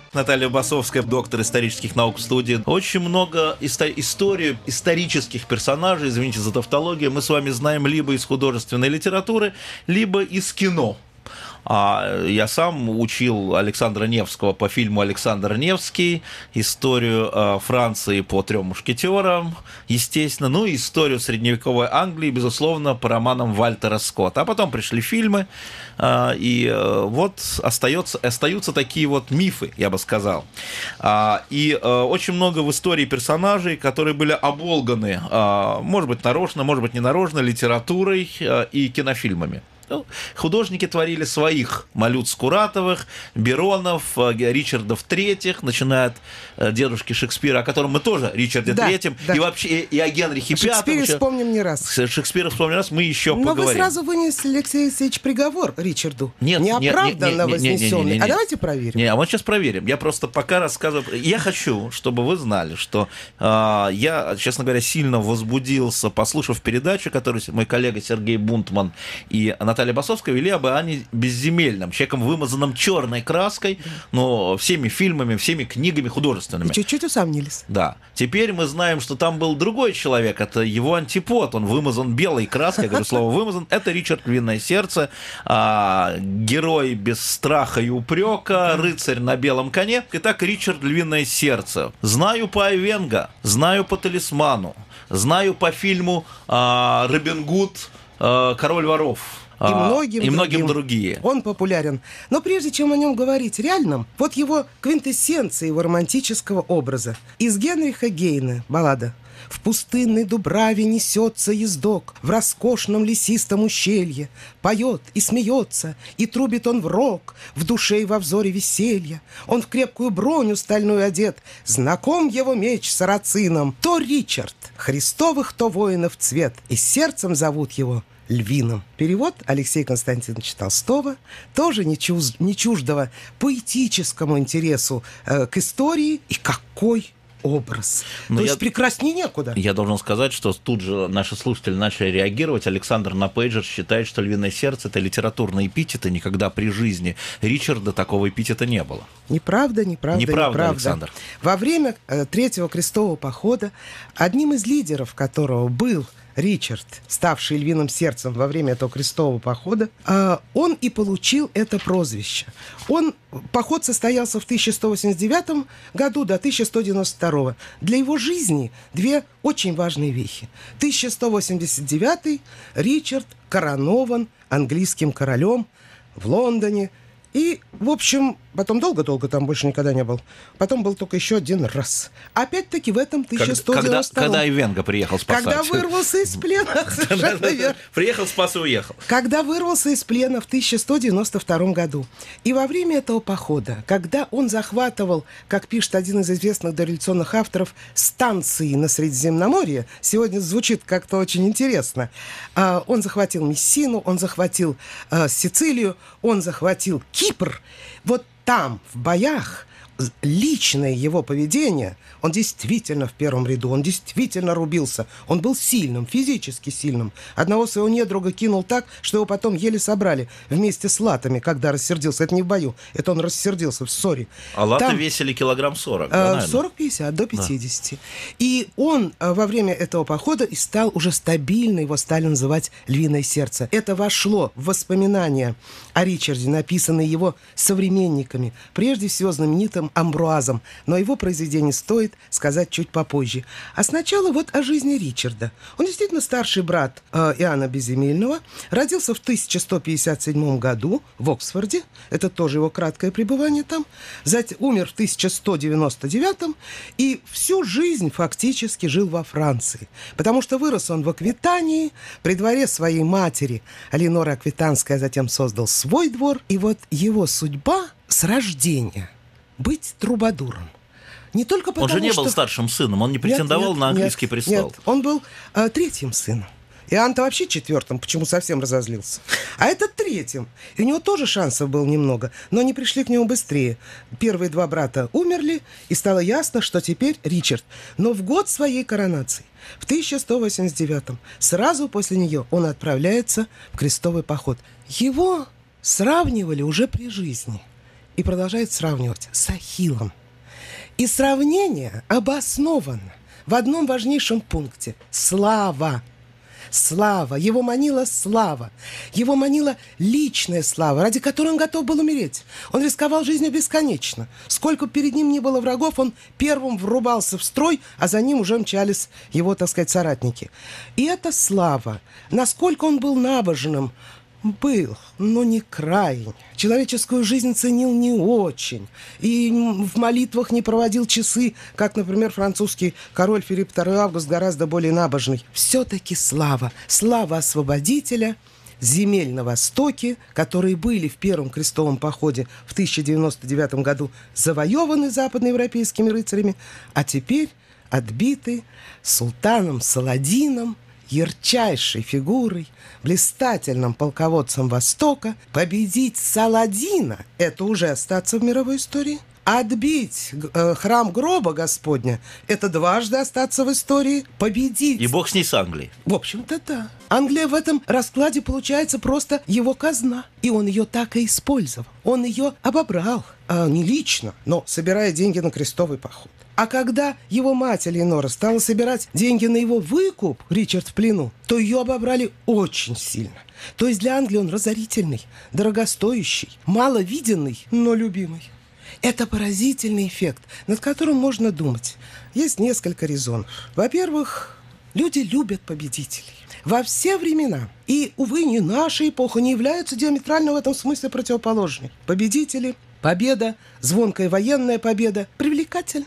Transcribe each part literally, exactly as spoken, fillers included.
Наталья Басовская, доктор исторических наук в студии. Очень много исто- историй исторических персонажей, извините за тавтологию, мы с вами знаем либо из художественной литературы, либо из кино. А я сам учил Александра Невского по фильму «Александр Невский», историю Франции по «Трем мушкетерам», естественно, ну и историю средневековой Англии, безусловно, по романам Вальтера Скотта. А потом пришли фильмы, и вот остается, остаются такие вот мифы, я бы сказал. И очень много в истории персонажей, которые были оболганы, может быть, нарочно, может быть, не нарочно, литературой и кинофильмами. Художники творили своих: Малют Скуратовых, Беронов, Ричардов Третьих, начиная от дедушки Шекспира, о котором мы тоже, Ричарде да, Третьем, да. и вообще и о Генрихе Пятом. Шекспире вспомним не раз. Шекспира вспомним не раз, мы еще Но поговорим. Но вы сразу вынесли, Алексей Алексеевич, приговор Ричарду. Нет, неоправданно нет, нет, нет, вознесенный. Нет, нет, нет, нет. А давайте проверим. Не, а вот сейчас проверим. Я просто пока рассказываю. Я хочу, чтобы вы знали, что э, я, честно говоря, сильно возбудился, послушав передачу, которую мой коллега Сергей Бунтман и Наталья Басовская вели об Иоанне Безземельном, человеком, вымазанным черной краской, но всеми фильмами, всеми книгами художественными. И чуть-чуть усомнились. Да. Теперь мы знаем, что там был другой человек, это его антипод, он вымазан белой краской, я говорю слово «вымазан», это Ричард Львиное Сердце, а, герой без страха и упрека, рыцарь на белом коне. Итак, Ричард Львиное Сердце. Знаю по Айвенго, знаю по «Талисману», знаю по фильму а, «Робин Гуд. А, Король воров». И многим, и многим другим. другие. Он популярен. Но прежде чем о нем говорить реальном, вот его квинтэссенция его романтического образа. Из Генриха Гейне баллада. В пустынной дубраве несется ездок, в роскошном лесистом ущелье. Поет и смеется, и трубит он в рог, в душе и во взоре веселья. Он в крепкую броню стальную одет, знаком его меч сарацином. То Ричард, Христовых, то воинов цвет, и сердцем зовут его Львиным. Перевод Алексея Константиновича Толстого, тоже не, чуз, не чуждого поэтическому интересу э, к истории. И какой образ. Но То я, есть прекраснее некуда. Я должен сказать, что тут же наши слушатели начали реагировать. Александр на пейджер считает, что «Львиное сердце» — это литературный эпитет, и никогда при жизни Ричарда такого эпитета не было. Неправда, неправда, неправда, неправда. Александр. Во время э, Третьего крестового похода одним из лидеров которого был Ричард, ставший львиным сердцем во время этого крестового похода, он и получил это прозвище. Он, поход состоялся в тысяча сто восемьдесят девятом году до тысяча сто девяносто второго. Для его жизни две очень важные вехи. тысяча сто восемьдесят девятый Ричард коронован английским королем в Лондоне. И, в общем, потом долго-долго там больше никогда не был. Потом был только еще один раз. Опять-таки в этом тысяча сто девяносто втором. Когда, когда Айвенго приехал спасать. Когда вырвался из плена. Приехал, спас и уехал. Когда вырвался из плена в тысяча сто девяносто втором году. И во время этого похода, когда он захватывал, как пишет один из известных дореволюционных авторов, станции на Средиземноморье, сегодня звучит как-то очень интересно, он захватил Мессину, он захватил Сицилию, он захватил Кипр. Вот там, в боях, личное его поведение, он действительно в первом ряду, он действительно рубился. Он был сильным, физически сильным. Одного своего недруга кинул так, что его потом еле собрали вместе с латами, когда рассердился. Это не в бою, это он рассердился в ссоре. А латы там весили килограмм сорок, да, сорок-пятьдесят, до пятидесяти. Да. И он во время этого похода и стал уже стабильно, его стали называть «Львиное сердце». Это вошло в воспоминания о Ричарде, написанные его современниками, прежде всего знаменитым Амбруазом. Но его произведение стоит сказать чуть попозже. А сначала вот о жизни Ричарда. Он действительно старший брат э, Иоанна Безземельного. Родился в тысяча сто пятьдесят седьмом году в Оксфорде. Это тоже его краткое пребывание там. Затем умер в тысяча сто девяносто девятом. И всю жизнь фактически жил во Франции. Потому что вырос он в Аквитании, при дворе своей матери Алиноры Аквитанской, а затем создал свой двор. И вот его судьба с рождения — быть трубадуром. Не только потому, он же не что... был старшим сыном, он не претендовал нет, нет, на английский нет, престол. Нет, он был э, третьим сыном. Иоанн-то вообще четвертым, почему совсем разозлился. А этот третьим. И у него тоже шансов было немного, но они пришли к нему быстрее. Первые два брата умерли, и стало ясно, что теперь Ричард. Но в год своей коронации, в тысяча сто восемьдесят девятом, сразу после нее он отправляется в крестовый поход. Его сравнивали уже при жизни. и продолжает сравнивать с Ахиллом. И сравнение обосновано в одном важнейшем пункте – слава. Слава. Его манила слава. Его манила личная слава, ради которой он готов был умереть. Он рисковал жизнью бесконечно. Сколько перед ним не было врагов, он первым врубался в строй, а за ним уже мчались его, так сказать, соратники. И эта слава, насколько он был набожным, был, но не крайне. Человеческую жизнь ценил не очень. И в молитвах не проводил часы, как, например, французский король Филипп второй Август, гораздо более набожный. Все-таки слава. Слава освободителя земель на Востоке, которые были в Первом крестовом походе в тысяча девяносто девятом году завоеваны западноевропейскими рыцарями, а теперь отбиты султаном Саладином, ярчайшей фигурой, блистательным полководцем Востока. Победить Саладина – это уже остаться в мировой истории. Отбить э, храм гроба Господня – это дважды остаться в истории. Победить... И бог с ней, с Англией. В общем-то, да. Англия в этом раскладе получается просто его казна. И он ее так и использовал. Он ее обобрал. А, не лично, но собирая деньги на крестовый поход. А когда его мать Элеонора стала собирать деньги на его выкуп, Ричард в плену, то ее обобрали очень сильно. То есть для Англии он разорительный, дорогостоящий, маловиденный, но любимый. Это поразительный эффект, над которым можно думать. Есть несколько резонов. Во-первых, люди любят победителей. Во все времена. И, увы, не наша эпоха не являются диаметрально в этом смысле противоположными. Победители, победа, звонкая военная победа привлекательны.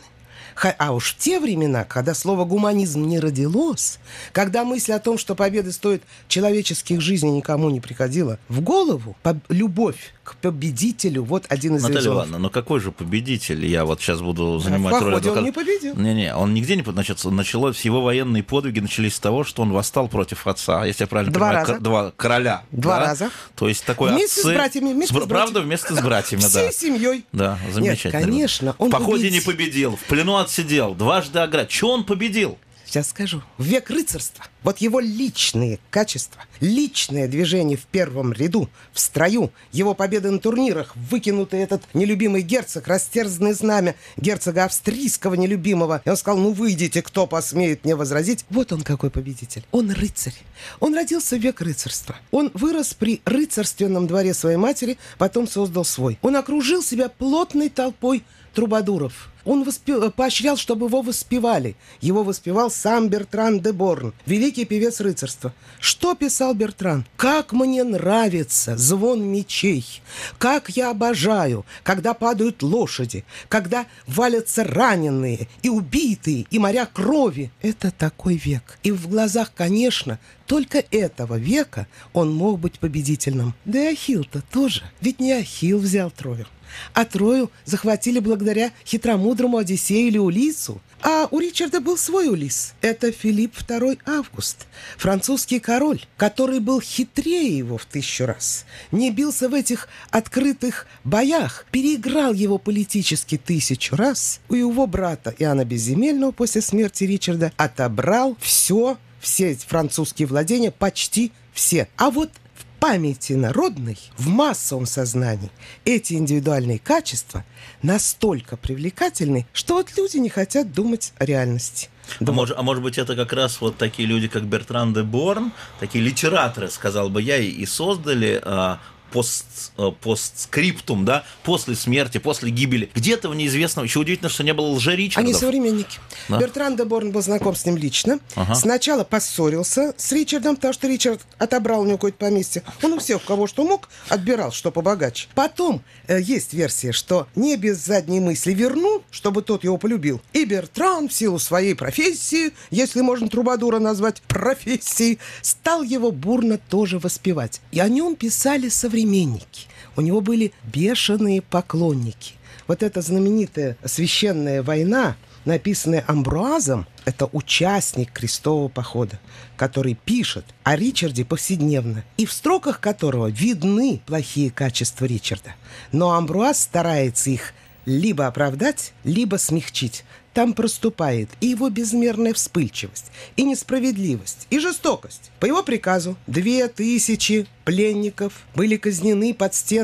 А уж в те времена, когда слово «гуманизм» не родилось, когда мысль о том, что победы стоят человеческих жизней, никому не приходила в голову, любовь к победителю — вот один из Наталья резонов. Ивановна, но какой же победитель? Я вот сейчас буду занимать роль. В походе роль... он не победил. Не-не, он нигде не... Значит, началось, его военные подвиги начались с того, что он восстал против отца, если я правильно Два понимаю, раза. к... два короля. Два да? раза. То есть такой Вместе отцы... с братьями. Вместе с... с братьями. Правда, вместе с братьями, да. Всей семьей. Да, замечательно. Нет, конечно, он в походе победил. не победил, в плену отсидел, дважды оград. Чего он победил? Сейчас скажу. В век рыцарства. Вот его личные качества, личное движение в первом ряду, в строю, его победы на турнирах, выкинутый этот нелюбимый герцог, растерзанное знамя герцога австрийского нелюбимого. И он сказал: ну выйдите, кто посмеет мне возразить. Вот он какой победитель. Он рыцарь. Он родился в век рыцарства. Он вырос при рыцарственном дворе своей матери, потом создал свой. Он окружил себя плотной толпой трубадуров. Он воспев... поощрял, чтобы его воспевали. Его воспевал сам Бертран де Борн, великий певец рыцарства. Что писал Бертран? «Как мне нравится звон мечей! Как я обожаю, когда падают лошади, когда валятся раненые и убитые, и моря крови!» Это такой век. И в глазах, конечно, только этого века он мог быть победительным. Да и Ахилл-то тоже. Ведь не Ахилл взял Трою. А Трою захватили благодаря хитромудрому Одиссею или Улиссу. А у Ричарда был свой Улисс. Это Филипп второй Август, французский король, который был хитрее его в тысячу раз. Не бился в этих открытых боях, переиграл его политически тысячу раз. У его брата Иоанна Безземельного после смерти Ричарда отобрал все, все эти французские владения, почти все. А вот в памяти народной, в массовом сознании эти индивидуальные качества настолько привлекательны, что вот люди не хотят думать о реальности. А может, а может быть, это как раз вот такие люди, как Бертран де Борн, такие литераторы, сказал бы я, и создали а, пост, а, постскриптум, да, после смерти, после гибели. Где-то в неизвестном, еще удивительно, что не было лжеричардов. Они современники. Да? Бертран де Борн был знаком с ним лично. Ага. Сначала поссорился с Ричардом, потому что Ричард отобрал у него какое-то поместье. Он у всех, у кого что мог, отбирал, что побогаче. Потом э, есть версия, что не без задней мысли вернул, чтобы тот его полюбил. И Бертран в силу своей профессии, если можно трубадура назвать профессией, стал его бурно тоже воспевать. И о нем писали современники. У него были бешеные поклонники. Вот эта знаменитая священная война, написанная Амбруазом, это участник крестового похода, который пишет о Ричарде повседневно, и в строках которого видны плохие качества Ричарда. Но Амбруаз старается их либо оправдать, либо смягчить. Там проступает и его безмерная вспыльчивость, и несправедливость, и жестокость. По его приказу две тысячи пленников были казнены под стенами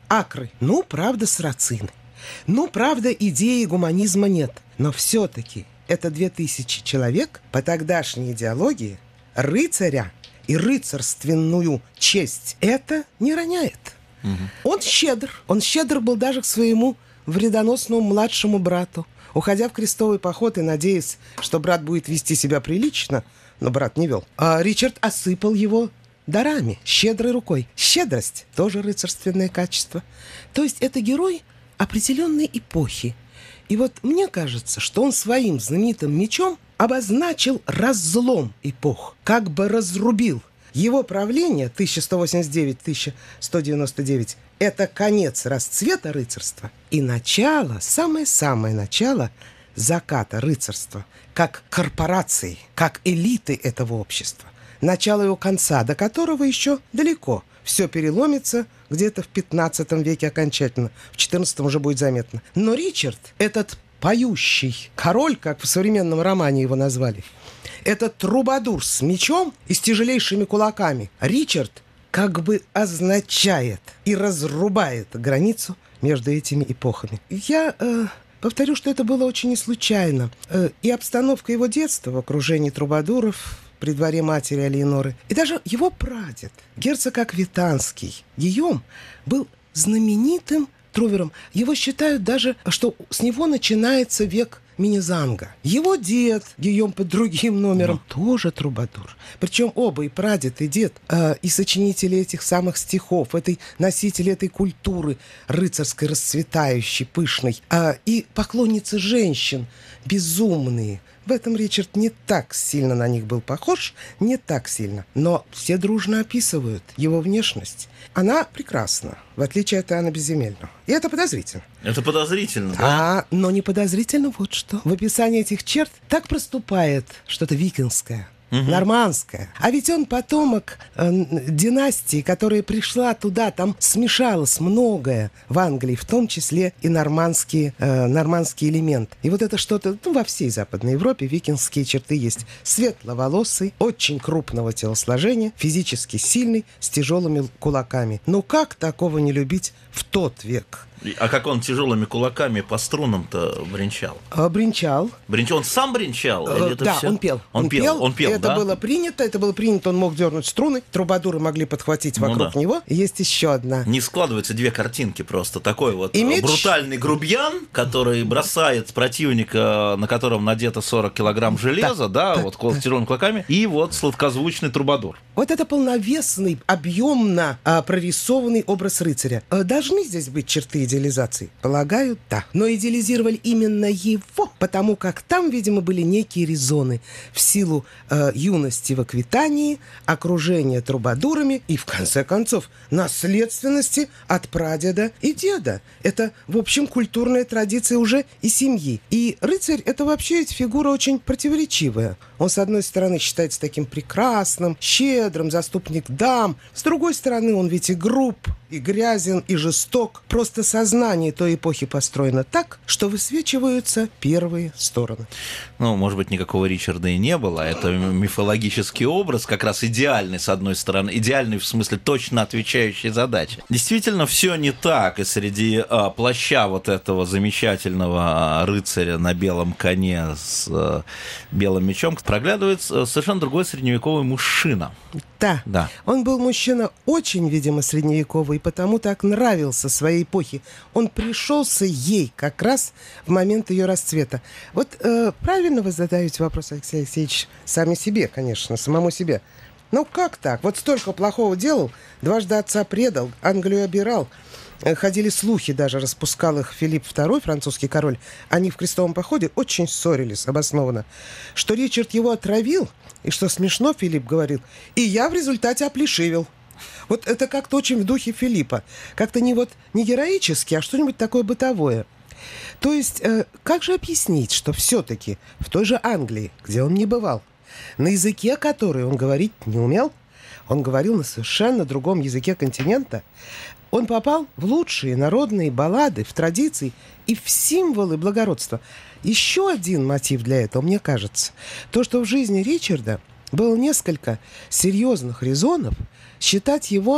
акры. Ну, правда, сарацины. Ну, правда, идеи гуманизма нет. Но все-таки это две тысячи человек по тогдашней идеологии рыцаря и рыцарственную честь это не роняет. Угу. Он щедр. Он щедр был даже к своему вредоносному младшему брату. Уходя в крестовый поход и надеясь, что брат будет вести себя прилично, но брат не вел, а Ричард осыпал его дарами, щедрой рукой. Щедрость – тоже рыцарственное качество. То есть это герой определенной эпохи. И вот мне кажется, что он своим знаменитым мечом обозначил разлом эпох, как бы разрубил. Его правление тысяча сто восемьдесят девять — тысяча сто девяносто девять – это конец расцвета рыцарства и начало, самое-самое начало заката рыцарства, как корпорации, как элиты этого общества. Начало его конца, до которого еще далеко. Все переломится где-то в пятнадцатом веке окончательно. В четырнадцатом уже будет заметно. Но Ричард, этот поющий король, как в современном романе его назвали, этот трубадур с мечом и с тяжелейшими кулаками, Ричард как бы означает и разрубает границу между этими эпохами. Я... Э, Повторю, что это было очень не случайно. Э, и обстановка его детства в окружении трубадуров, при дворе матери Алиеноры, и даже его прадед, герцог Аквитанский, Гийом, был знаменитым трувером. Его считают даже, что с него начинается век Минезанга. Его дед, Гийом под другим номером, mm. тоже трубадур. Причем оба, и прадед, и дед, э, и сочинители этих самых стихов, этой, носители этой культуры рыцарской, расцветающей, пышной, э, и поклонницы женщин, безумные. В этом Ричард не так сильно на них был похож, не так сильно. Но все дружно описывают его внешность. Она прекрасна, в отличие от Иоанна Безземельного. И это подозрительно. Это подозрительно, да? А, но не подозрительно вот что. В описании этих черт так проступает что-то викингское, угу. нормандское. А ведь он потомок э, династии, которая пришла туда, там смешалось многое в Англии, в том числе и нормандский, э, нормандский элемент. И вот это что-то, ну, во всей Западной Европе викингские черты есть. Светловолосый, очень крупного телосложения, физически сильный, с тяжелыми кулаками. Ну как такого не любить в тот век? А как он тяжелыми кулаками по струнам-то бренчал? А, бренчал. Бренчал. Он сам бренчал? А, или это да, все? он пел. Он, он пел, пел, он пел, это да? было принято, это было принято, он мог дернуть струны, трубадуры могли подхватить вокруг ну, да. него. Есть еще одна. Не складываются две картинки просто. Такой вот Имидж... брутальный грубиян, который бросает противника, на котором надето сорок килограмм железа, да, да, да вот да. с тяжелыми кулаками, и вот сладкозвучный трубадур. Вот это полновесный, объемно а, прорисованный образ рыцаря. А, должны здесь быть черты идеализации? Полагаю, да. Но идеализировали именно его, потому как там, видимо, были некие резоны в силу э, юности в Аквитании, окружения трубадурами и, в конце концов, наследственности от прадеда и деда. Это, в общем, культурная традиция уже и семьи. И рыцарь — это вообще ведь фигура очень противоречивая. Он, с одной стороны, считается таким прекрасным, щедрым, заступник дам. С другой стороны, он ведь и груб, и грязен, и жесток. Просто сознание той эпохи построено так, что высвечиваются первые стороны. Ну, может быть, никакого Ричарда и не было. Это мифологический образ, как раз идеальный, с одной стороны. Идеальный, в смысле, точно отвечающий задаче. Действительно, все не так. И среди а, плаща вот этого замечательного а, рыцаря на белом коне с а, белым мечом проглядывает совершенно другой средневековый мужчина. Да. да. Он был мужчина очень, видимо, средневековый, и потому так нравился своей эпохе. Он пришелся ей как раз в момент ее расцвета. Вот э, правильно вы задаете вопрос, Алексей Алексеевич, сами себе, конечно, самому себе. Ну как так? Вот столько плохого делал, дважды отца предал, Англию обирал. Ходили слухи, даже распускал их Филипп второй, французский король. Они в крестовом походе очень ссорились, обоснованно. Что Ричард его отравил, и что смешно, Филипп говорил, и я в результате оплешивел. Вот это как-то очень в духе Филиппа. Как-то не вот не героически, а что-нибудь такое бытовое. То есть, э, как же объяснить, что все-таки в той же Англии, где он не бывал, на языке, который он говорить не умел, он говорил на совершенно другом языке континента, он попал в лучшие народные баллады, в традиции и в символы благородства. Еще один мотив для этого, мне кажется, то, что в жизни Ричарда было несколько серьезных резонов считать его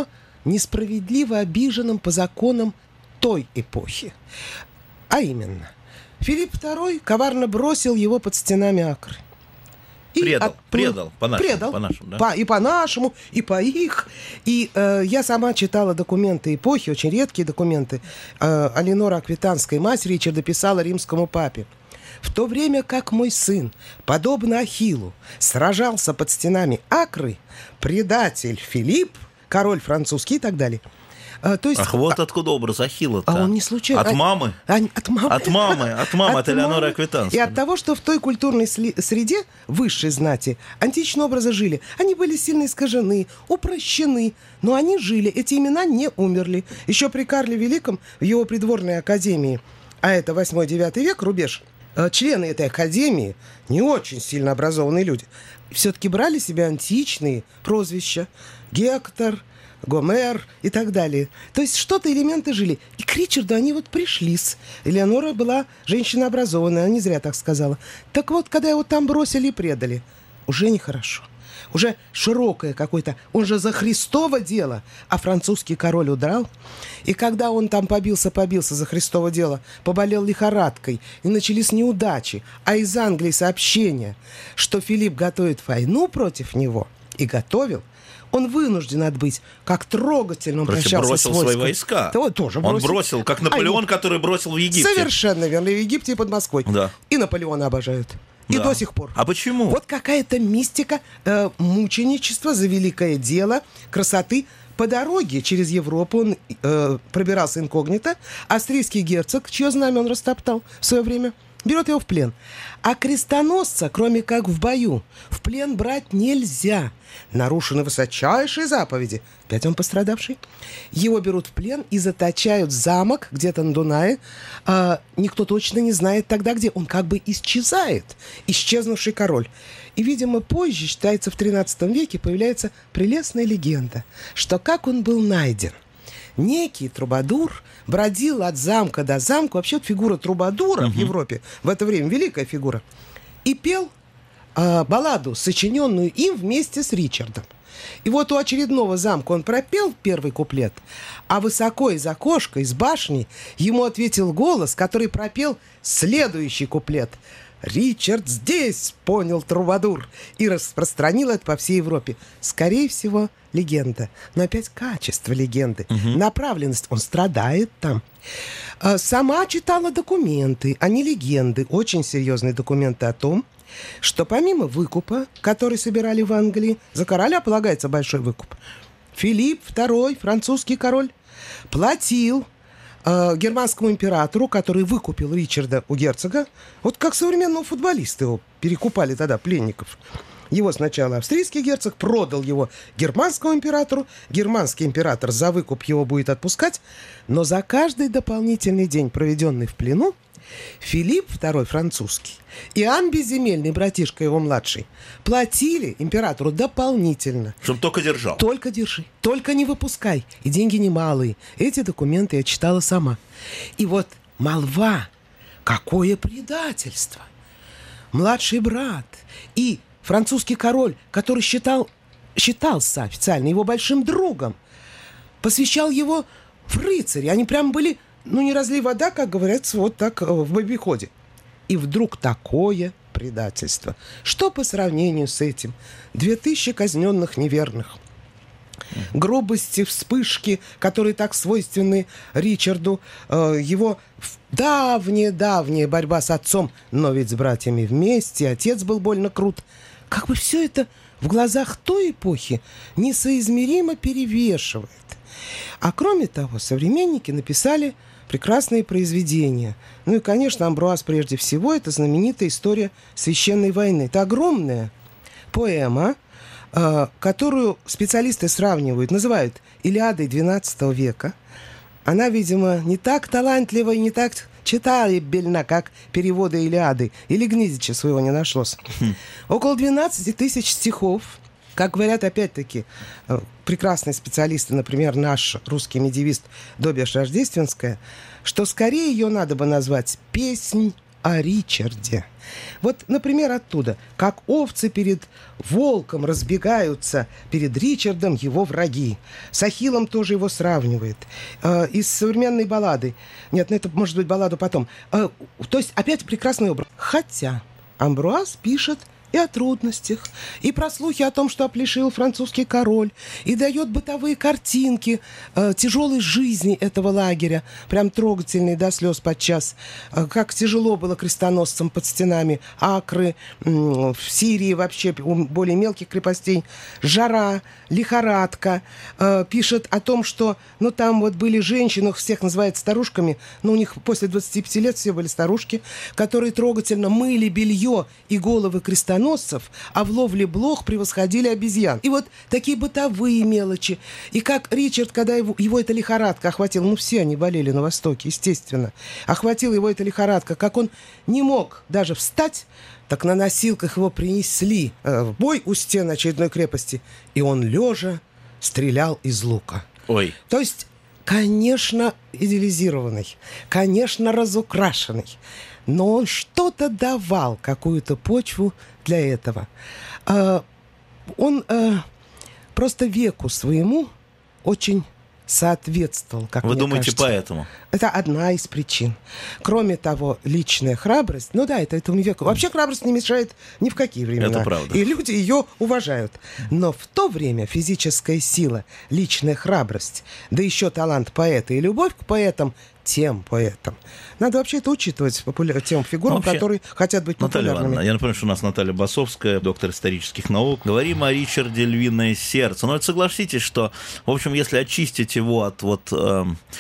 несправедливо обиженным по законам той эпохи. А именно, Филипп второй коварно бросил его под стенами Акры. И предал, от, предал, по-нашему, предал, по-нашему, да? По, и по-нашему, и по их. И э, я сама читала документы эпохи, очень редкие документы. Э, Алинора Аквитанская, мать Ричарда, писала римскому папе: «В то время как мой сын, подобно Ахиллу, сражался под стенами Акры, предатель Филипп, король французский и так далее». А, то есть, Ах, вот откуда образ Ахилла-то. А он не случайно. От мамы? А, от мамы. От мамы, от мамы, от Элеоноры Аквитанской. И от того, что в той культурной среде высшей знати античные образы жили. Они были сильно искажены, упрощены, но они жили, эти имена не умерли. Еще при Карле Великом в его придворной академии, а это восьмой-девятый век, рубеж, члены этой академии, не очень сильно образованные люди, все-таки брали себе античные прозвища. Гектор, Гомер и так далее. То есть что-то элементы жили. И к Ричарду они вот пришлись. Элеонора была женщина образованная, она не зря так сказала. Так вот, когда его там бросили и предали, уже нехорошо. Уже широкое какое-то, он же за Христово дело, а французский король удрал. И когда он там побился-побился за Христово дело, поболел лихорадкой, и начались неудачи, а из Англии сообщения, что Филипп готовит войну против него, и готовил, он вынужден отбыть, как трогательно он Короче, прощался бросил с войском. свои войска. То, тоже бросил. Он бросил, как Наполеон, а, который бросил в Египте. Совершенно верно, в Египте и под Москвой. Да. И Наполеона обожают. И да. до сих пор. А почему? Вот какая-то мистика, э, мученичество за великое дело, красоты. По дороге через Европу он э, пробирался инкогнито. Австрийский герцог, чье знамя он растоптал в свое время, берет его в плен. А крестоносца, кроме как в бою, в плен брать нельзя. Нарушены высочайшие заповеди. Опять он пострадавший. Его берут в плен и заточают в замок где-то на Дунае. А, никто точно не знает тогда, где. Он как бы исчезает. Исчезнувший король. И, видимо, позже, считается, в тринадцатом веке появляется прелестная легенда, что как он был найден. Некий трубадур бродил от замка до замка. Вообще фигура трубадура uh-huh. в Европе в это время великая фигура. И пел э, балладу, сочиненную им вместе с Ричардом. И вот у очередного замка он пропел первый куплет, а высоко из окошка, из башни, ему ответил голос, который пропел следующий куплет. «Ричард здесь!» — понял трубадур и распространил это по всей Европе. Скорее всего, легенда. Но опять качество легенды. Угу. Направленность. Он страдает там. Сама читала документы, а не легенды. Очень серьезные документы о том, что помимо выкупа, который собирали в Англии, за короля полагается большой выкуп, Филипп второй, французский король, платил германскому императору, который выкупил Ричарда у герцога, вот как современного футболиста его перекупали тогда пленников. Его сначала австрийский герцог продал его германскому императору, германский император за выкуп его будет отпускать, но за каждый дополнительный день, проведенный в плену, Филипп второй французский, Иоанн Безземельный, братишка его младший, платили императору дополнительно. Чтобы только держал. Только держи, только не выпускай. И деньги немалые. Эти документы я читала сама. И вот молва, какое предательство. Младший брат и французский король, который считал, считался официально его большим другом, посвящал его в рыцари. Они прям были... Ну, не разлей вода, как говорится, вот так в бобиходе. И вдруг такое предательство. Что по сравнению с этим? Две тысячи казненных неверных. Грубости, вспышки, которые так свойственны Ричарду. Его давняя-давняя борьба с отцом, но ведь с братьями вместе. Отец был больно крут. Как бы все это в глазах той эпохи несоизмеримо перевешивает. А кроме того, современники написали прекрасные произведения. Ну и, конечно, Амбруаз прежде всего, это знаменитая история священной войны. Это огромная поэма, э, которую специалисты сравнивают, называют «Илиадой двенадцатого века». Она, видимо, не так талантлива и не так читабельна, как переводы Илиады. Или Гнедича своего не нашлось. Около двенадцати тысяч стихов. Как говорят, опять-таки, прекрасные специалисты, например, наш русский медиевист Добиш Рождественская, что скорее ее надо бы назвать «Песнь о Ричарде. Вот, например, оттуда. Как овцы перед волком разбегаются перед Ричардом его враги. С Ахиллом тоже его сравнивает. Э, из современной баллады. Нет, ну это может быть балладу потом. Э, то есть опять прекрасный образ. Хотя Амбруаз пишет и о трудностях, и про слухи о том, что оплешил французский король, и дает бытовые картинки э, тяжелой жизни этого лагеря, прям трогательные до слез подчас, э, как тяжело было крестоносцам под стенами Акры, э, в Сирии вообще, у более мелких крепостей, жара, лихорадка. Э, пишет о том, что, ну, там вот были женщины, всех называют старушками, но у них после двадцати пяти лет все были старушки, которые трогательно мыли белье и головы крестоносцев, а в ловле блох превосходили обезьян. И вот такие бытовые мелочи. И как Ричард, когда его, его эта лихорадка охватила, ну все они болели на Востоке, естественно, охватила его эта лихорадка, как он не мог даже встать, так на носилках его принесли э, в бой у стен очередной крепости, и он лежа стрелял из лука. Ой. То есть, конечно, идеализированный, конечно, разукрашенный, но он что-то давал, какую-то почву для этого. А, он а, просто веку своему очень соответствовал, как Вы мне думаете, кажется. поэтому? Это одна из причин. Кроме того, личная храбрость, ну да, это этому веку. Вообще храбрость не мешает ни в какие времена. Это правда. И люди ее уважают. Но в то время физическая сила, личная храбрость, да еще талант поэта и любовь к поэтам, тем поэтам. Надо вообще это учитывать, популяр... тем фигурам, вообще, которые хотят быть Наталья популярными. Ивановна, я напомню, что у нас Наталья Басовская, доктор исторических наук. Говорим о Ричарде «Львиное сердце». Но это согласитесь, что, в общем, если очистить его от вот, э,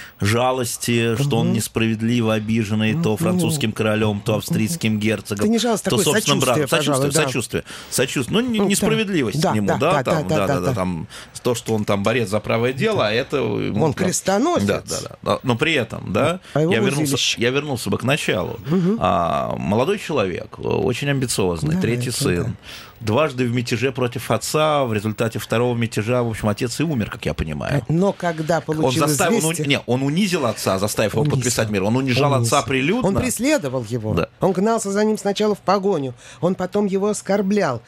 жалости, что угу. он несправедливо обиженный то французским королем, то австрийским герцогом, это не жалость, то такое собственным братом. Сочувствие, Сочувствие, да. сочувствие, сочувствие. Ну, не, ну, несправедливость да, к нему, да, да, да, там, да, да, да, да, да, да, там, то, что он там борец за правое дело, да. это... Он крестоносец. Да, да, да. Но при этом, да, а я вернулся, я вернулся бы к началу. Угу. А, молодой человек, очень амбициозный, да, третий сын, да. дважды в мятеже против отца, в результате второго мятежа, в общем, отец и умер, как я понимаю. Но когда получил он заставил, известие... он, не, он унизил отца, заставив его унизил. подписать мир. Он унижал он отца прилюдно. Он преследовал его. Да. Он гнался за ним сначала в погоню. Он потом его оскорблял.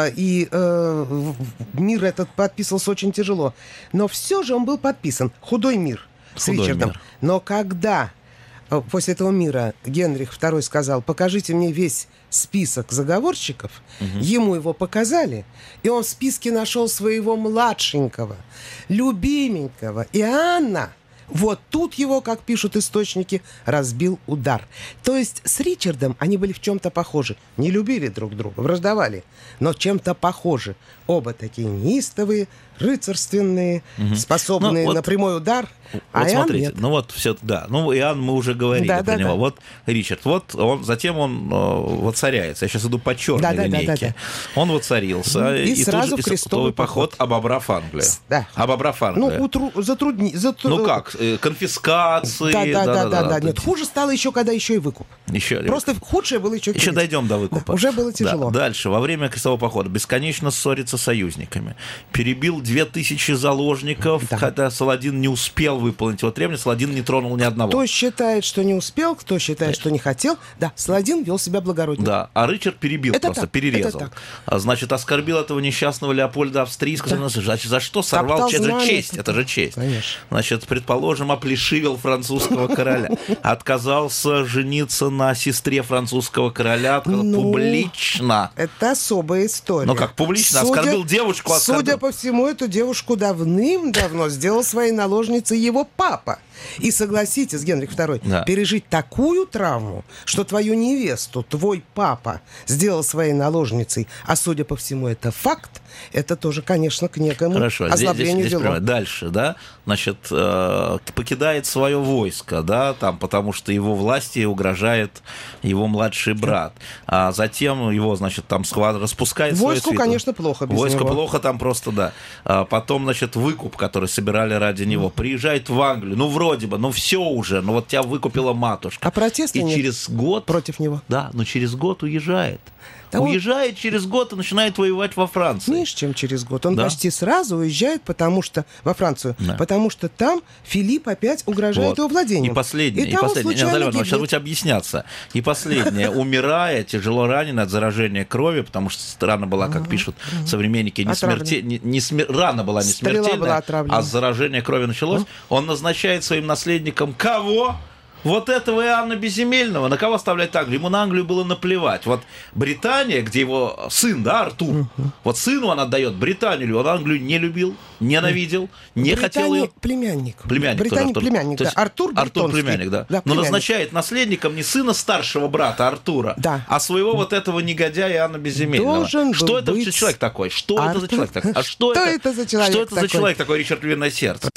И э, мир этот подписывался очень тяжело. Но все же он был подписан. Худой мир с Худой Ричардом. Мир. Но когда... После этого мира Генрих второй сказал: покажите мне весь список заговорщиков. Угу. Ему его показали, и он в списке нашел своего младшенького, любименького Иоанна. Вот тут его, как пишут источники, разбил удар. То есть с Ричардом они были в чем-то похожи. Не любили друг друга, враждовали, но чем-то похожи. Оба такие неистовые, рыцарственные, угу. способные ну, вот, на прямой удар. Вот а смотрите, Иоанн нет. ну вот все, да, ну Иоанн мы уже говорили да, про да, него. да. Вот Ричард, вот он, затем он воцаряется. Я сейчас иду по черной да, да, линейке. Да, да, да. Он воцарился и, и сразу тут в крестовый поход, поход обобрав Англию. Да. Обобрав Англию. Ну, утру, затрудни, затру... ну как, конфискации. Да, да, да, да, да, да. да. Нет, хуже стало еще, когда еще и выкуп. Еще Просто выкуп. Худшее было еще. Еще дойдем до выкупа. Да, уже было тяжело. Да. Дальше, во время крестового похода бесконечно ссорится с союзниками. Перебил две тысячи заложников, да. хотя Саладин не успел выполнить его требования, Саладин не тронул ни одного. Кто считает, что не успел, кто считает, что не хотел, да, Саладин вел себя благородно. Да, а Ричард перебил, это просто так, перерезал. Это так. А, значит, оскорбил этого несчастного Леопольда Австрийского. Да. Значит, за что сорвал? Это же честь, это же честь. Конечно. Значит, предположим, оплешивил французского короля. Отказался жениться на сестре французского короля публично. Это особая история. Ну как, публично? Оскорбил девушку, оскорбил. Судя по всему, эту девушку давным-давно сделал своей наложницей его папа. И согласитесь, Генрих второй, да. пережить такую травму, что твою невесту твой папа сделал своей наложницей, а судя по всему это факт, это тоже, конечно, к некому Хорошо, ослаблению здесь, здесь, вело. Дальше, да, значит, э, покидает свое войско, да, там, потому что его власти угрожает его младший брат, а затем его, значит, там схват распускает свою Войску, свиту. конечно, плохо без Войску него. плохо, там просто, да. А потом, значит, выкуп, который собирали ради него, приезжает в Англию, ну, вроде бы, ну, все уже, ну, вот тебя выкупила матушка. А протеста И нет через год... против него. Да, но через год уезжает. Да уезжает он... через год и начинает воевать во Франции. Меньше, чем через год. Он да? почти сразу уезжает, потому что во Францию, да. потому что там Филипп опять угрожает вот. его владением. И последнее, и, и последнее. Не, Наталья Ивановна, сейчас будете объясняться. И последнее, умирая, тяжело ранен от заражения крови, потому что рана была, как пишут современники, не смертельная, рана была не смертельная, а заражение крови началось. Он назначает своим наследником кого? Вот этого Иоанна Безземельного. На кого оставлять Англию? Ему на Англию было наплевать. Вот Британия, где его сын, да, Артур, uh-huh. вот сыну он отдает Британию, он Англию не любил, ненавидел, не Британия хотел ее... племянник. Племянник. Британия племянник, да. Артур Артур племянник, да. да Но назначает наследником не сына старшего брата Артура, да. а своего вот этого негодяя Иоанна Безземельного. Должен что это быть... за человек такой? Что Артур... это за человек такой? А что, что это... это за человек Что это такой? за человек такой, Ричард Львиное Сердце?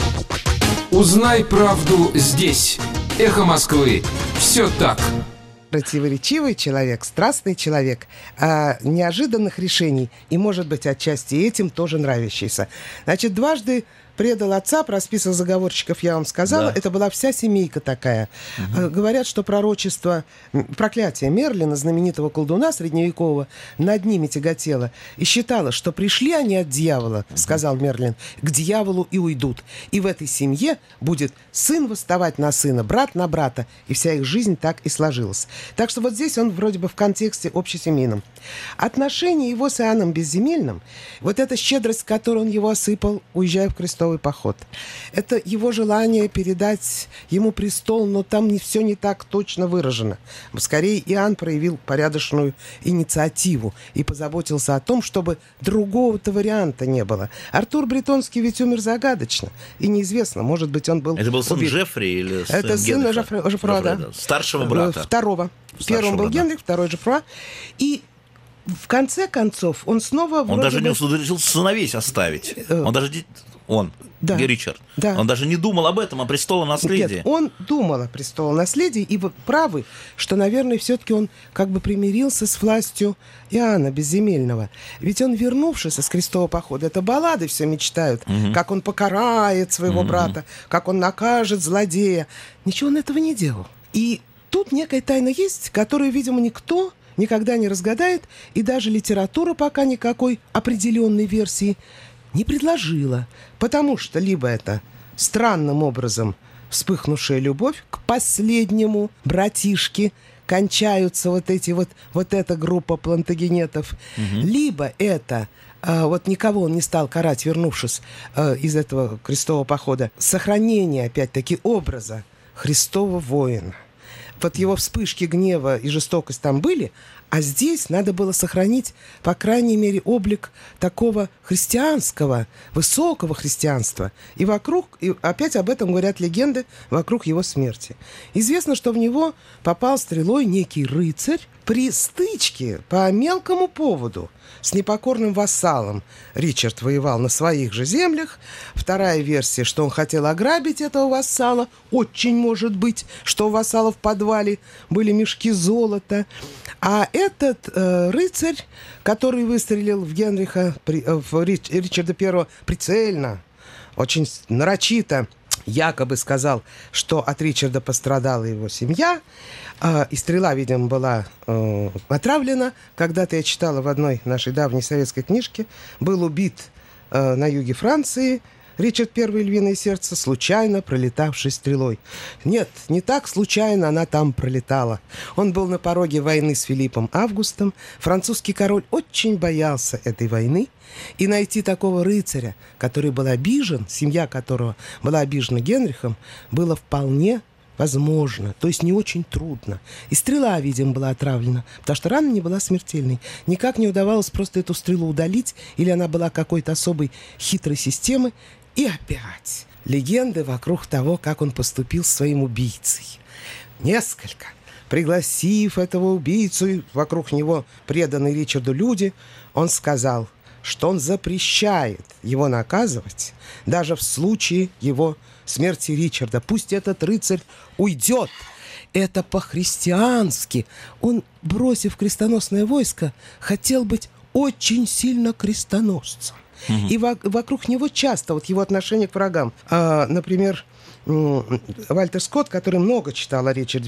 Узнай правду здесь. Эхо Москвы. Все так. Противоречивый человек, страстный человек, а, неожиданных решений и, может быть, отчасти этим тоже нравящийся. Значит, дважды предал отца, про список заговорщиков я вам сказала, да. это была вся семейка такая. Угу. Говорят, что пророчество, проклятие Мерлина, знаменитого колдуна средневекового, над ними тяготело и считало, что пришли они от дьявола, угу. сказал Мерлин, к дьяволу и уйдут. И в этой семье будет сын восставать на сына, брат на брата, и вся их жизнь так и сложилась. Так что вот здесь он вроде бы в контексте общесемейном. Отношения его с Иоанном Безземельным, вот эта щедрость, которой он его осыпал, уезжая в крестовый поход. Это его желание передать ему престол, но там не все не так точно выражено. Скорее, Иоанн проявил порядочную инициативу и позаботился о том, чтобы другого-то варианта не было. Артур Бретонский ведь умер загадочно, и неизвестно, может быть, он был... Это был сын убит. Джеффри или сын Это сын Генриха? Жофре, Жофруа, да. Старшего брата. Второго. Старшего Первым был брата. Генрих, второй Жофруа. И в конце концов он снова... Он даже бы... не решил сыновей оставить. Он даже... Он, да, Ричард, да. он даже не думал об этом, о престолонаследии. Нет, он думал о престолонаследии, и вы правы, что, наверное, все-таки он как бы примирился с властью Иоанна Безземельного. Ведь он, вернувшись с крестового похода, это баллады все мечтают, угу. как он покарает своего угу. брата, как он накажет злодея. Ничего он этого не делал. И тут некая тайна есть, которую, видимо, никто никогда не разгадает, и даже литература пока никакой определенной версии не предложила, потому что либо это странным образом вспыхнувшая любовь к последнему братишке, кончаются вот эти вот, вот эта группа плантагенетов, угу. либо это, э, вот никого он не стал карать, вернувшись э, из этого крестового похода, сохранение, опять-таки, образа Христова воина. Вот его вспышки гнева и жестокость там были, а здесь надо было сохранить, по крайней мере, облик такого христианского, высокого христианства. И вокруг, и опять об этом говорят легенды, вокруг его смерти. Известно, что в него попал стрелой некий рыцарь при стычке по мелкому поводу с непокорным вассалом. Ричард воевал на своих же землях. Вторая версия, что он хотел ограбить этого вассала. Очень может быть, что у вассала в подвале были мешки золота. А этот э, рыцарь, который выстрелил в Генриха, при, э, в Рич, Ричарда Первого прицельно, очень нарочито, якобы сказал, что от Ричарда пострадала его семья, э, и стрела, видимо, была э, отравлена. Когда-то я читала в одной нашей давней советской книжке, был убит э, на юге Франции Ричард Первый Львиное Сердце, случайно пролетавший стрелой. Нет, не так случайно она там пролетала. Он был на пороге войны с Филиппом Августом. Французский король очень боялся этой войны. И найти такого рыцаря, который был обижен, семья которого была обижена Генрихом, было вполне возможно, то есть не очень трудно. И стрела, видимо, была отравлена, потому что рана не была смертельной. Никак не удавалось просто эту стрелу удалить, или она была какой-то особой хитрой системы. И опять легенды вокруг того, как он поступил с своим убийцей. Несколько. Пригласив этого убийцу, и вокруг него преданные Ричарду люди, он сказал, что он запрещает его наказывать даже в случае его смерти Ричарда. Пусть этот рыцарь уйдет. Это по-христиански. Он, бросив крестоносное войско, хотел быть очень сильно крестоносцем. Угу. И во- вокруг него часто вот его отношение к врагам. А, например, Вальтер Скотт, который много читал о Ричарде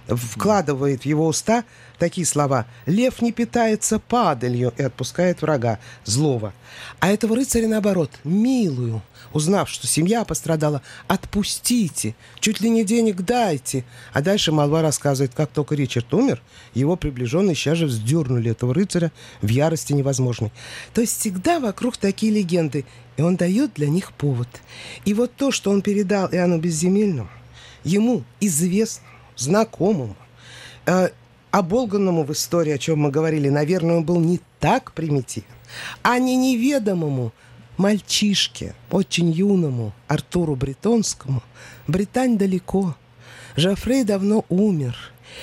вкладывает в его уста такие слова: «Лев не питается падалью» и отпускает врага, злого. А этого рыцаря, наоборот, милую, узнав, что семья пострадала, отпустите, чуть ли не денег дайте. А дальше молва рассказывает, как только Ричард умер, его приближенные сейчас же вздернули этого рыцаря в ярости невозможной. То есть всегда вокруг такие легенды, и он дает для них повод. И вот то, что он передал Иоанну Безземельному, ему известному, знакомому, э, оболганному в истории, о чем мы говорили, наверное, он был не так примитивен, а не неведомому мальчишке, очень юному Артуру Бретонскому. Британь далеко, Жофрей давно умер.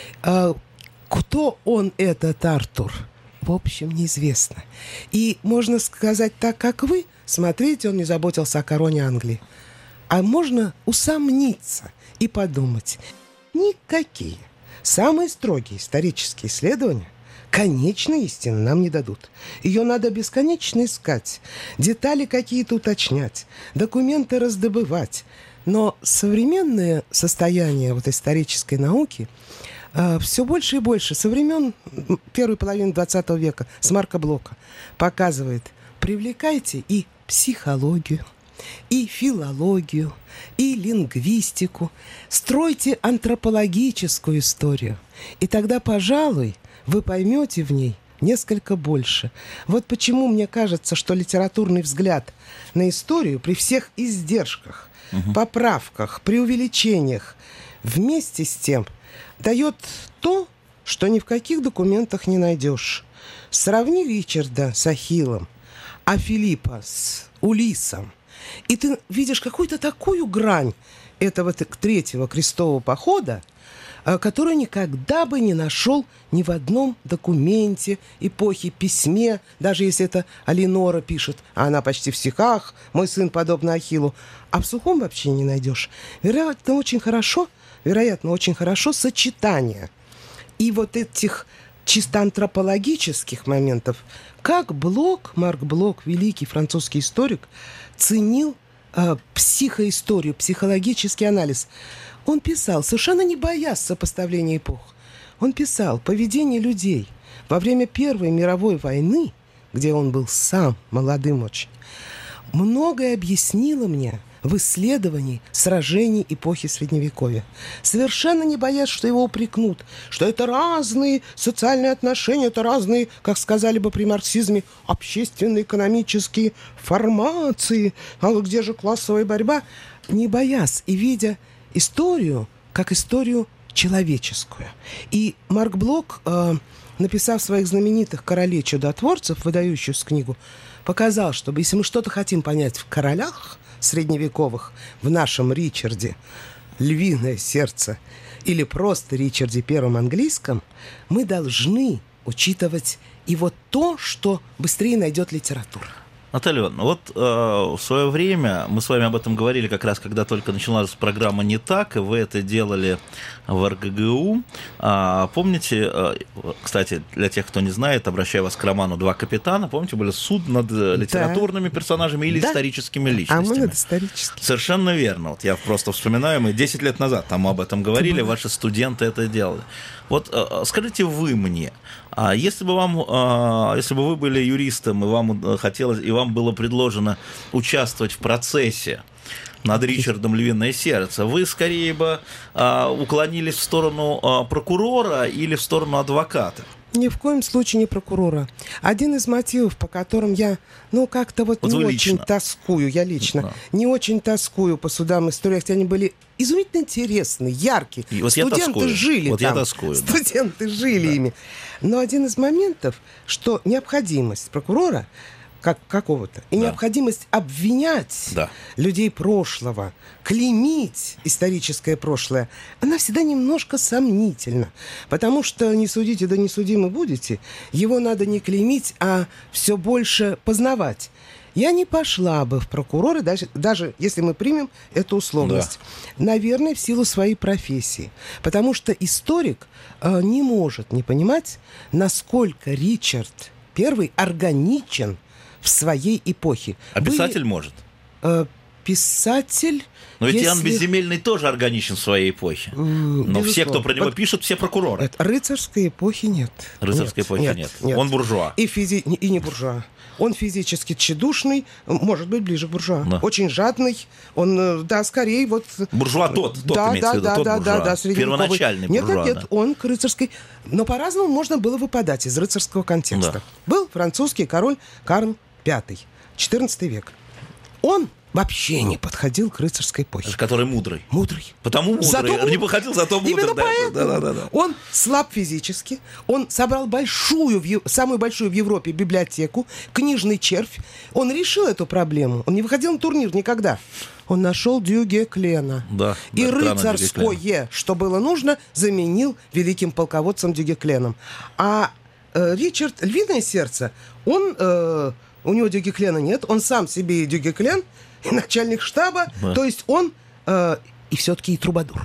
Э, кто он, этот Артур? В общем, неизвестно. И можно сказать так, как вы, смотрите, он не заботился о короне Англии. А можно усомниться и подумать: никакие самые строгие исторические исследования конечной истины нам не дадут. Ее надо бесконечно искать, детали какие-то уточнять, документы раздобывать. Но современное состояние вот исторической науки э, все больше и больше со времен первой половины двадцатого века с Марка Блока показывает: привлекайте и психологию, и филологию, и лингвистику, стройте антропологическую историю, и тогда, пожалуй, вы поймете в ней несколько больше. Вот почему мне кажется, что литературный взгляд на историю при всех издержках, угу. поправках, преувеличениях вместе с тем дает то, что ни в каких документах не найдешь. Сравни Ричарда с Ахиллом, а Филиппа с Улиссом, и ты видишь какую-то такую грань этого третьего крестового похода, которую никогда бы не нашел ни в одном документе эпохи, письме, даже если это Алинора пишет, а она почти в стихах, мой сын подобно Ахиллу, а в сухом вообще не найдешь. Вероятно, очень хорошо, вероятно, очень хорошо сочетание и вот этих чисто антропологических моментов, как Блок, Марк Блок, великий французский историк, ценил э, психоисторию, психологический анализ. Он писал, совершенно не боясь сопоставления эпох, он писал поведение людей во время Первой мировой войны, где он был сам молодым очень, многое объяснило мне в исследовании сражений эпохи Средневековья. Совершенно не боясь, что его упрекнут, что это разные социальные отношения, это разные, как сказали бы при марксизме, общественно-экономические формации. А где же классовая борьба? Не боясь и видя историю как историю человеческую. И Марк Блок, э, написав своих знаменитых «Королей чудотворцев», выдающуюся книгу, показал, что если мы что-то хотим понять в королях средневековых, в нашем Ричарде, «Львиное сердце» или просто Ричарде Первом английском, мы должны учитывать и вот то, что быстрее найдет литература. Наталья Ивановна, вот э, в свое время мы с вами об этом говорили как раз, когда только началась программа «Не так», и вы это делали в эр гэ гэ у. А, помните, э, кстати, для тех, кто не знает, обращаю вас к роману «Два капитана», помните, были суд над литературными да. персонажами или да. историческими личностями? А мы над историческими. Совершенно верно. Вот я просто вспоминаю, мы десять лет назад там об этом говорили, ваши студенты это делали. Вот э, скажите вы мне, а если бы вам, э, если бы вы были юристом, и вам хотелось, и вам было предложено участвовать в процессе над Ричардом «Львиное сердце», вы скорее бы э, уклонились в сторону э, прокурора или в сторону адвоката? Ни в коем случае не прокурора. Один из мотивов, по которым я, ну, как-то вот, вот не очень лично. тоскую, я лично, да. не очень тоскую по судам истории, хотя они были изумительно интересные, яркие. И вот студенты жили вот там. Я тоскую, студенты да. жили да. ими. Но один из моментов, что необходимость прокурора как какого-то, и да. необходимость обвинять да. людей прошлого, клеймить историческое прошлое, она всегда немножко сомнительна. Потому что не судите, да не судимы будете, его надо не клеймить, а все больше познавать. Я не пошла бы в прокуроры, даже, даже если мы примем эту условность. Да. Наверное, в силу своей профессии. Потому что историк э, не может не понимать, насколько Ричард Первый органичен в своей эпохе. А писатель Были, может? Э, писатель... Но ведь если... Иоанн Безземельный тоже органичен в своей эпохе. Mm, Но все, кто про него вот... пишут, все прокуроры. Это рыцарской эпохи нет. Рыцарской нет, эпохи нет, нет. нет. Он буржуа. И, физи... и не буржуа. Он физически тщедушный, может быть, ближе к буржуа. Да. Очень жадный. Он, да, скорее вот... Буржуа тот, тот да, имеется да, в виду, да, тот да, буржуа. да, да, Первоначальный нет, буржуа. Нет, нет, да. он к рыцарской... Но по-разному можно было выпадать из рыцарского контекста. Да. Был французский король Карл Пятый, четырнадцатый век. Он вообще не подходил к рыцарской эпохе. Который мудрый. Мудрый. Потому мудрый. Зато не походил, зато мудрый. Именно да, поэтому. Да, да, да, да. Он слаб физически. Он собрал большую, самую большую в Европе библиотеку, книжный червь. Он решил эту проблему. Он не выходил на турнир никогда. Он нашел Дюгеклена. Да, и да, рыцарское, что было нужно, заменил великим полководцем Дюгекленом. А э, Ричард, львиное сердце, он... Э, у него Дюгеклена нет, он сам себе и Дюгеклен, и начальник штаба, да. То есть он э, и все-таки и трубадур.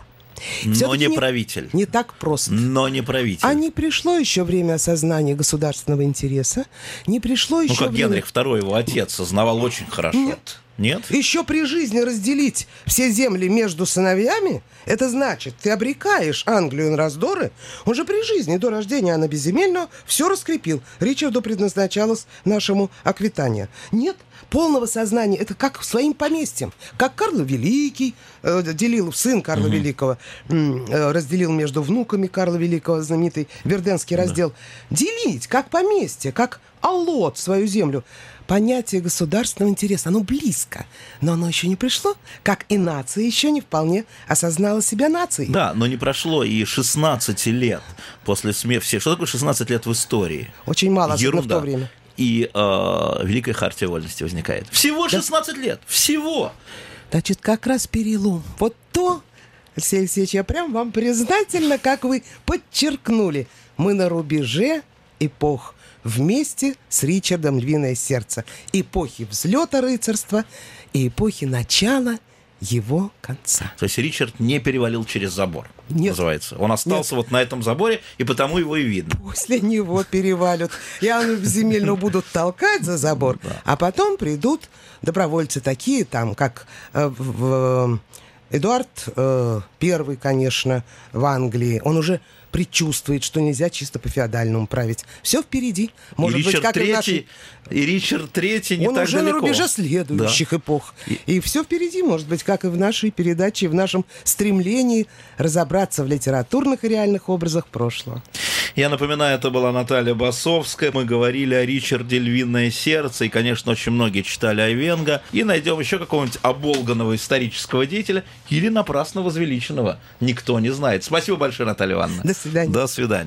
Но не, не правитель. Не так просто. Но не правитель. А не пришло еще время осознания государственного интереса, не пришло еще Ну, как время... Генрих Второй, его отец, сознавал очень хорошо. Нет. Нет? Еще при жизни разделить все земли между сыновьями, это значит, ты обрекаешь Англию на раздоры. Он же при жизни, до рождения Иоанна Безземельного, все раскрепил. Ричарду предназначалось нашему аквитания. Нет полного сознания. Это как своим поместьем. Как Карл Великий э, делил, сын Карла угу. Великого, э, разделил между внуками Карла Великого, знаменитый Верденский раздел. Да. Делить, как поместье, как аллот свою землю. Понятие государственного интереса, оно близко, но оно еще не пришло, как и нация еще не вполне осознала себя нацией. Да, но не прошло и шестнадцать лет после смерти. Что такое шестнадцать лет в истории? Очень мало, особенно в то время. И э, Великая Хартия Вольности возникает. Всего шестнадцать да. лет, всего. Значит, как раз перелом. Вот то, Алексей Алексеевич, я прям вам признательна, как вы подчеркнули. Мы на рубеже эпох. Вместе с Ричардом «Львиное сердце». Эпохи взлета рыцарства и эпохи начала его конца. То есть Ричард не перевалил через забор, Нет. называется. Он остался Нет. вот на этом заборе, и потому его и видно. После него перевалят. Иоанна Безземельного будут толкать за забор, да. А потом придут добровольцы такие, там, как э, в, э, Эдуард э, Первый, конечно, в Англии. Он уже предчувствует, что нельзя чисто по-феодальному править. Все впереди. Может и быть, Ричард как Третий, и, нашей... и Ричард Третий не Он так уже далеко. на рубеже следующих да. эпох. И... и все впереди, может быть, как и в нашей передаче, в нашем стремлении разобраться в литературных и реальных образах прошлого. Я напоминаю, это была Наталья Басовская. Мы говорили о Ричарде «Львиное сердце». И, конечно, очень многие читали Айвенго. И найдем еще какого-нибудь оболганного исторического деятеля или напрасно возвеличенного. Никто не знает. Спасибо большое, Наталья Ивановна. До свидания. До свидания.